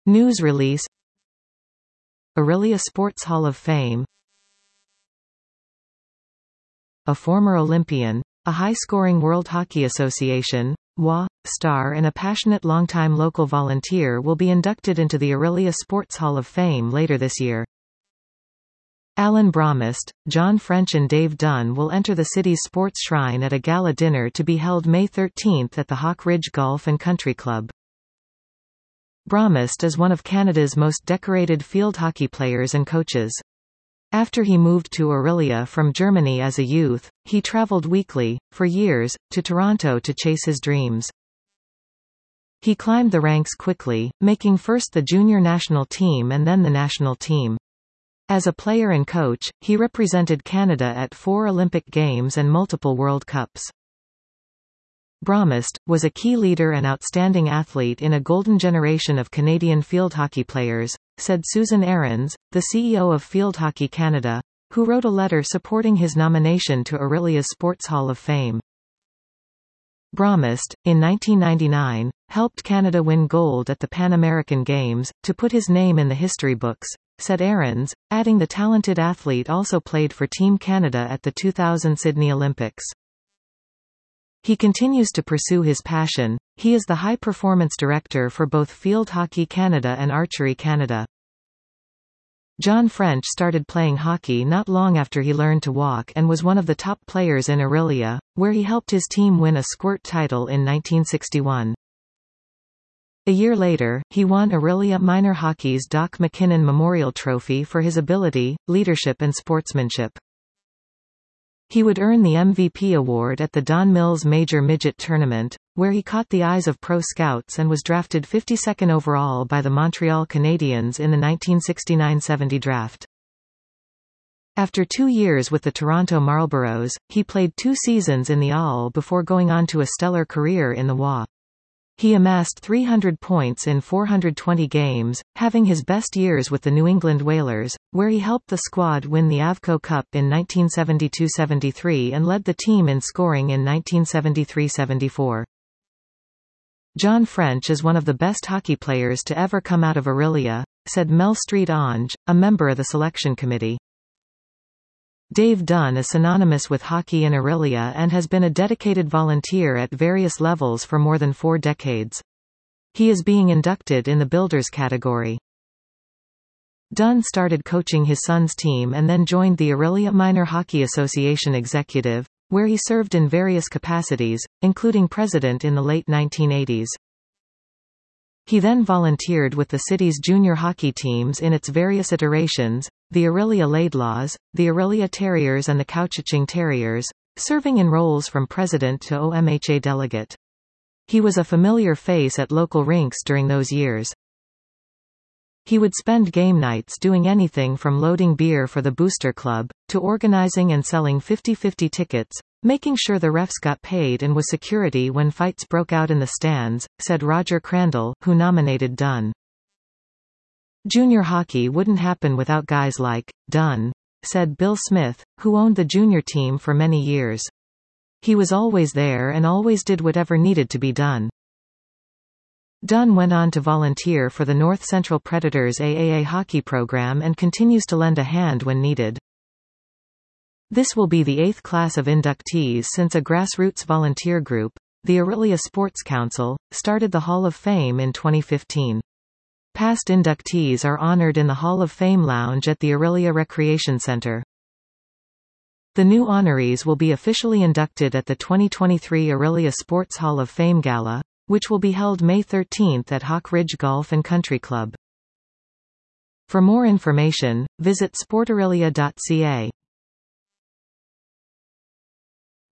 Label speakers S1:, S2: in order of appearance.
S1: News release. Orillia Sports Hall of Fame. A former Olympian, a high-scoring World Hockey Association (WA) star and a passionate longtime local volunteer will be inducted into the Orillia Sports Hall of Fame later this year. Alan Bromist, John French and Dave Dunn will enter the city's sports shrine at a gala dinner to be held May 13 at the Hawk Ridge Golf and Country Club. Bromist is one of Canada's most decorated field hockey players and coaches. After he moved to Orillia from Germany as a youth, he traveled weekly, for years, to Toronto to chase his dreams. He climbed the ranks quickly, making first the junior national team and then the national team. As a player and coach, he represented Canada at 4 Olympic Games and multiple World Cups. Bromist was a key leader and outstanding athlete in a golden generation of Canadian field hockey players, said Susan Ahrens, the CEO of Field Hockey Canada, who wrote a letter supporting his nomination to Orillia's Sports Hall of Fame. Bromist, in 1999, helped Canada win gold at the Pan American Games, to put his name in the history books, said Ahrens, adding the talented athlete also played for Team Canada at the 2000 Sydney Olympics. He continues to pursue his passion. He is the high-performance director for both Field Hockey Canada and Archery Canada. John French started playing hockey not long after he learned to walk and was one of the top players in Orillia, where he helped his team win a squirt title in 1961. A year later, he won Orillia Minor Hockey's Doc McKinnon Memorial Trophy for his ability, leadership and sportsmanship. He would earn the MVP award at the Don Mills Major Midget Tournament, where he caught the eyes of pro scouts and was drafted 52nd overall by the Montreal Canadiens in the 1969-70 draft. After 2 years with the Toronto Marlboros, he played 2 seasons in the AHL before going on to a stellar career in the WA. He amassed 300 points in 420 games, having his best years with the New England Whalers, where he helped the squad win the Avco Cup in 1972-73 and led the team in scoring in 1973-74. John French is one of the best hockey players to ever come out of Orillia, said Mel Street Onge, a member of the selection committee. Dave Dunn is synonymous with hockey in Orillia and has been a dedicated volunteer at various levels for more than 4 decades. He is being inducted in the Builders category. Dunn started coaching his son's team and then joined the Orillia Minor Hockey Association executive, where he served in various capacities, including president in the late 1980s. He then volunteered with the city's junior hockey teams in its various iterations, the Orillia Laidlaws, the Orillia Terriers and the Couchiching Terriers, serving in roles from president to OMHA delegate. He was a familiar face at local rinks during those years. He would spend game nights doing anything from loading beer for the Booster Club, to organizing and selling 50-50 tickets, making sure the refs got paid and was security when fights broke out in the stands, said Roger Crandall, who nominated Dunn. Junior hockey wouldn't happen without guys like Dunn, said Bill Smith, who owned the junior team for many years. He was always there and always did whatever needed to be done. Dunn went on to volunteer for the North Central Predators AAA hockey program and continues to lend a hand when needed. This will be the 8th class of inductees since a grassroots volunteer group, the Orillia Sports Council, started the Hall of Fame in 2015. Past inductees are honored in the Hall of Fame Lounge at the Orillia Recreation Center. The new honorees will be officially inducted at the 2023 Orillia Sports Hall of Fame Gala, which will be held May 13 at Hawk Ridge Golf and Country Club. For more information, visit sportorillia.ca.